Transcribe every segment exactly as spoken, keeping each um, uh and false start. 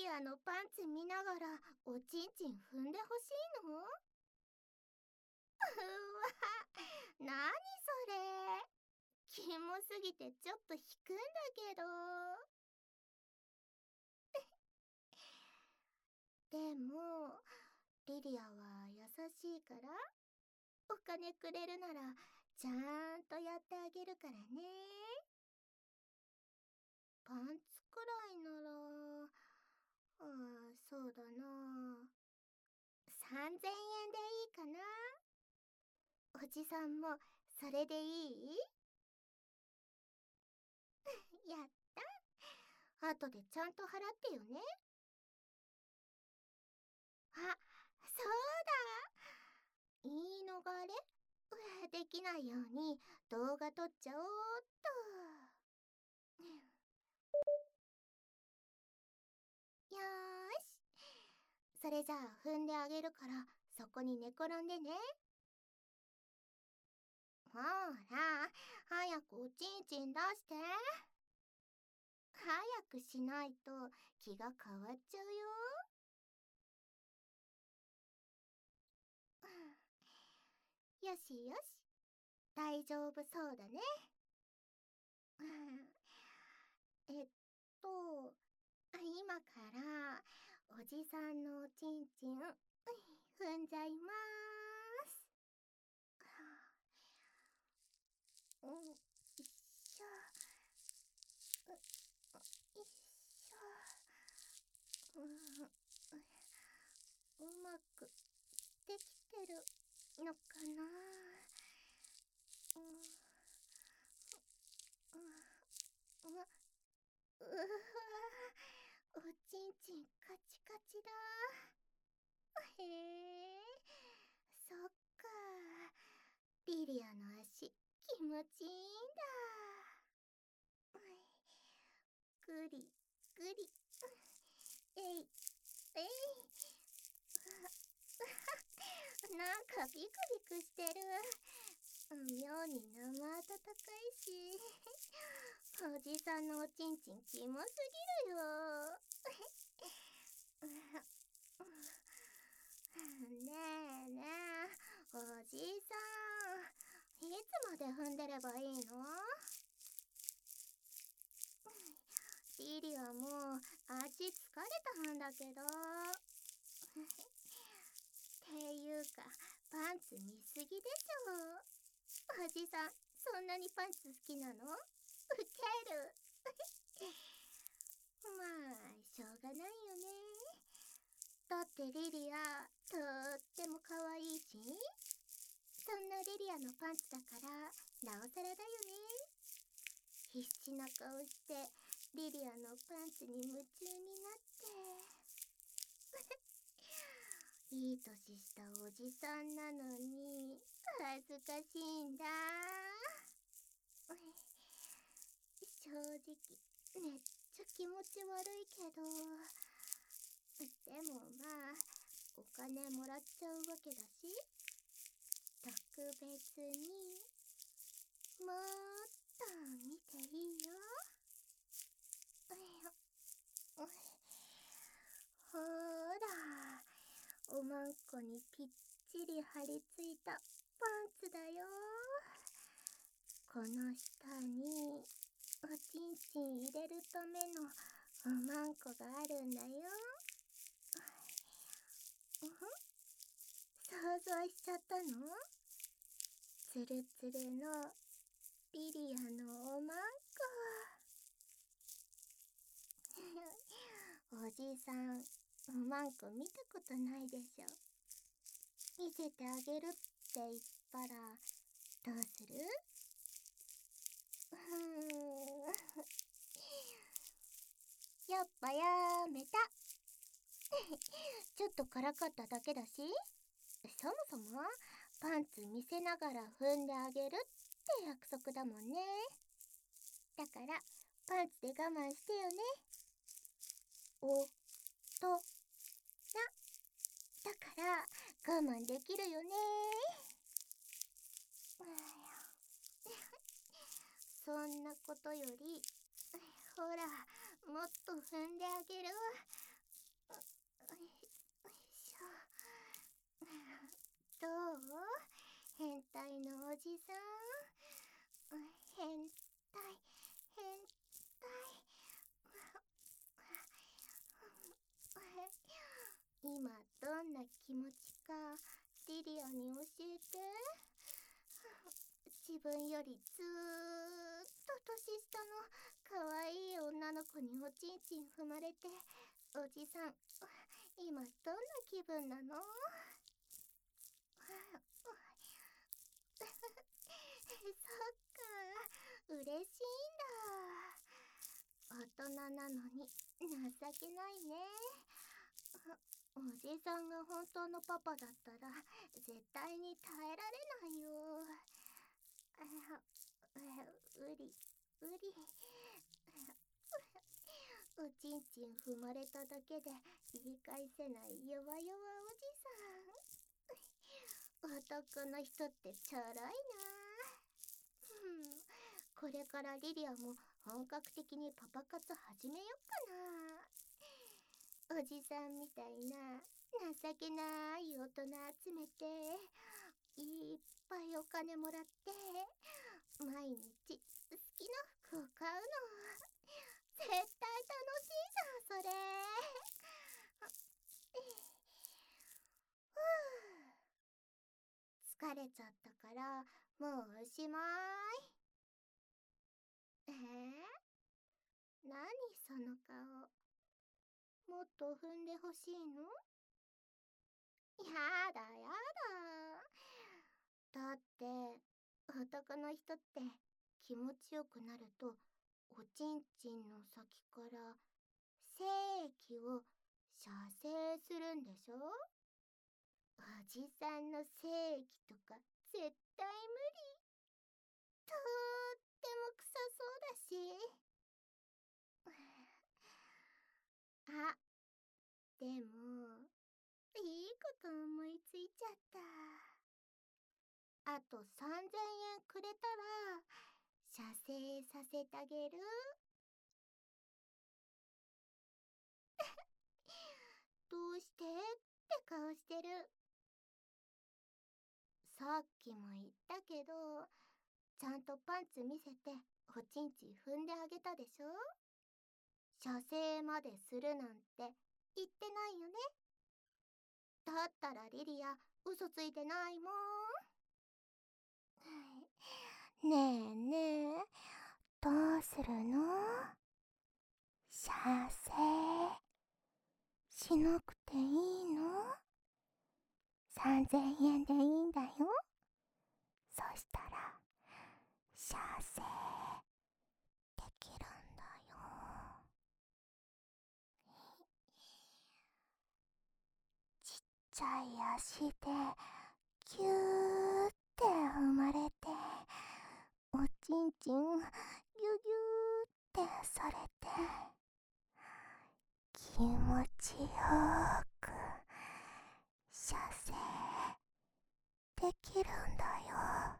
リアのパンツ見ながらおちんちん踏んでほしいの？うわ、なにそれ。キモすぎてちょっと引くんだけど。でもリリアは優しいから、お金くれるならちゃんとやってあげるからね。パンツくらいなら、ああ、そうだな、さんぜんえんでいいかな。おじさんもそれでいい？やった。後でちゃんと払ってよね。あ、そうだ、言い逃れできないように動画撮っちゃおうっと。よーし、それじゃあ踏んであげるからそこに寝転んでね。ほら、早くおちんちん出して。早くしないと気が変わっちゃうよ。よしよし、大丈夫そうだね。えっと、今からおじさんのおちんちん踏んじゃいまーす。うん、よいしょ。うよいしょ。うん、うまくできてるのかな。うん、うん、うわ、うわ、おちんちんカチカチだ。へえ、そっか、リリアの足気持ちいいんだ。ぐりぐり、えいえい。なんかビクビクしてる。妙に生温かいし、おじさんのおちんちんキモすぎるよ。ねえねえ、おじさん、いつまで踏んでればいいの？リリアも足疲れたんだけど。っていうか、パンツ見すぎでしょ。おじさん、そんなにパンツ好きなの？ウケる。まあ、しょうがないよね。だってリリア、とっても可愛いし。そんなリリアのパンツだから、なおさらだよね。必死な顔して、リリアのパンツに夢中になって。いい年したおじさんなのに恥ずかしいんだ。正直めっちゃ気持ち悪いけど、でもまあお金もらっちゃうわけだし、特別にもっと見ていいよ。ほら、おまんこにぴっちり張り付いたパンツだよ。この下におちんちん入れるためのおまんこがあるんだよ。うん、想像しちゃったの？つるつるのリリアのおまんこ。おじさん、おまんこ見たことないでしょ。見せてあげるって言ったらどうする？うーんやっぱやめた。ちょっとからかっただけだし、そもそもパンツ見せながら踏んであげるって約束だもんね。だからパンツで我慢してよね。おとなだから我慢できるよね。そんなことより、ほら、もっと踏んであげる。 どう？変態のおじさん。変態、変態。今どんな気持ちかリリアに教えて。自分よりずーっと年下の可愛い女の子におちんちん踏まれて、おじさん今どんな気分なの？そっか、嬉しいんだ。大人なのに情けないね。おじさんが本当のパパだったら絶対に耐えられないよ。うりうりおちんちん踏まれただけで言い返せない弱々おじさん。男の人ってちょろいな。うん、これからリリアも本格的にパパ活始めよっかな。おじさんみたいな情けない大人集めていっぱいお金もらって毎日好きな服を買うの。絶対楽しいじゃんそれ。ふう、疲れちゃったからもうおしまい。えー、何その顔。もっと踏んでほしいの？やだやだ。だって男の人って気持ちよくなるとおちんちんの先から精液を射精するんでしょ？おじさんの精液とか絶対無理。とーっても臭そうだし。あ、でもいいこと思いついちゃった。あとさんぜんえんくれたら射精させてあげる。どうしてって顔してる。さっきも言ったけどちゃんとパンツ見せておちんちん踏んであげたでしょ。射精までするなんて言ってないよね。だったらリリア嘘ついてないもん。ねえねえ、どうするの？射精しなくていいの？ さんぜんえんでいいんだよ。そしたら射精できるんだよ。ちっちゃい足でキューって踏まれておちんちんギュギューってされて気持ちよく射精できるんだよ。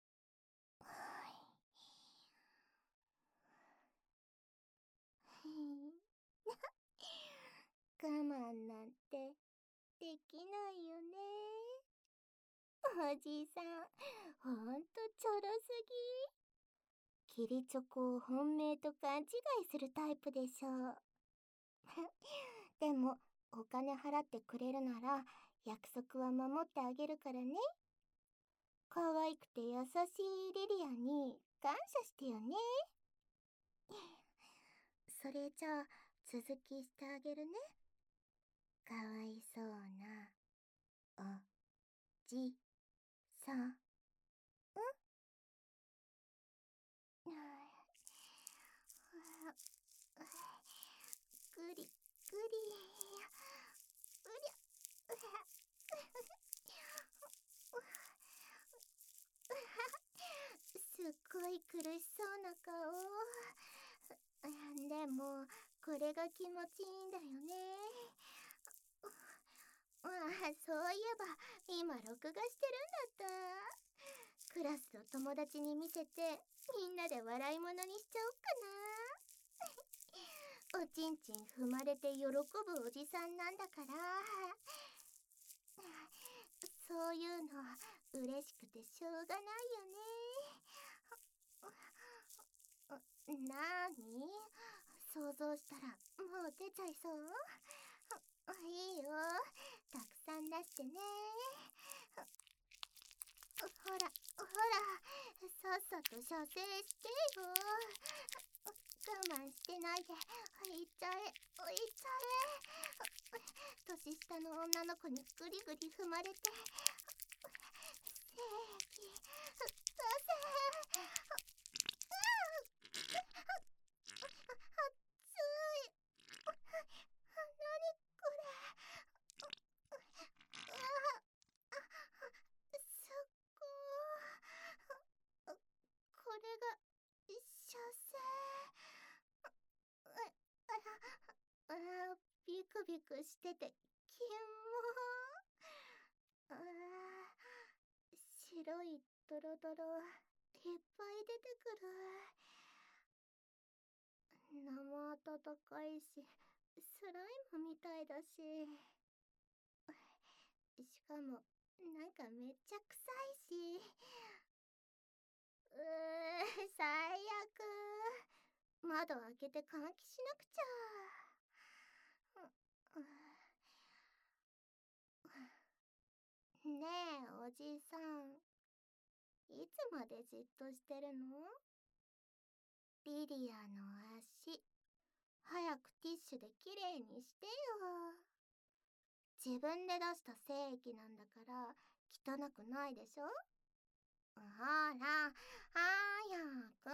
我慢なんてできないよね。おじさんほんとちょろすぎ。キリチョコを本命と勘違いするタイプでしょう。でもお金払ってくれるなら約束は守ってあげるからね。可愛くて優しいリリアに感謝してよね。それじゃあ続きしてあげるね。かわいそうなおじさん。ぐりぐり、うりゃ、すっごい苦しそうな顔。でもこれが気持ちいいんだよね。ああ、そういえば今録画してるんだった。クラスの友達に見せてみんなで笑い物にしちゃおっかな。おちんちん踏まれて喜ぶおじさんなんだから。 そういうの嬉しくてしょうがないよね。なーに？想像したらもう出ちゃいそう？いいよ、たくさん出してね。ほらほら、さっさと射精してよ。我慢してないで、いっちゃえ、いっちゃえ。年下の女の子にグリグリ踏まれて、精液出せ。熱い。何これ。すっごー。これが射精。ああ、ビクビクしててキモー。あー、白いドロドロいっぱい出てくる。生温かいし、スライムみたいだし、しかもなんかめっちゃ臭いし。うー、最悪。窓開けて換気しなくちゃ。ねえ、おじさん、いつまでじっとしてるの？リリアの足、早くティッシュできれいにしてよ。自分で出した精液なんだから汚くないでしょ？ほら、早く。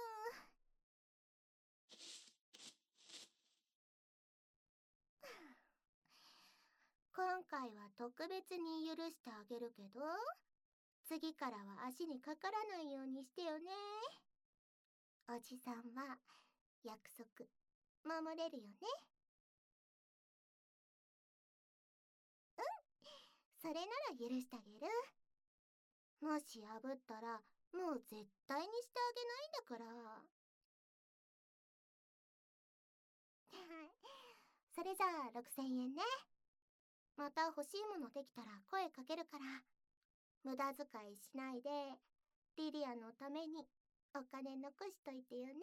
今回は特別に許してあげるけど、次からは足にかからないようにしてよね。おじさんは約束守れるよね。それなら許してあげる。もし破ったらもう絶対にしてあげないんだから。それじゃあろくせんえんね。また欲しいものできたら声かけるから、無駄遣いしないでリリアのためにお金残しといてよね。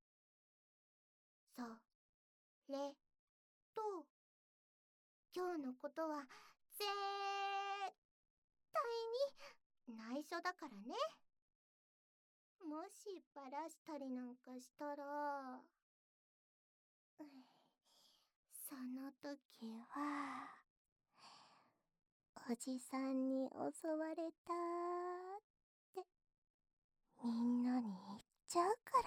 それと、今日のことは絶対に内緒だからね。もしバラしたりなんかしたら、その時はおじさんに襲われたってみんなに言っちゃうから。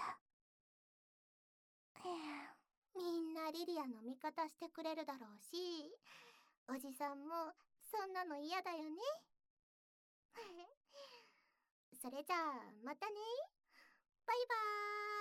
みんなリリアの味方してくれるだろうし、おじさんもそんなの嫌だよね。それじゃあまたね。バイバーイ。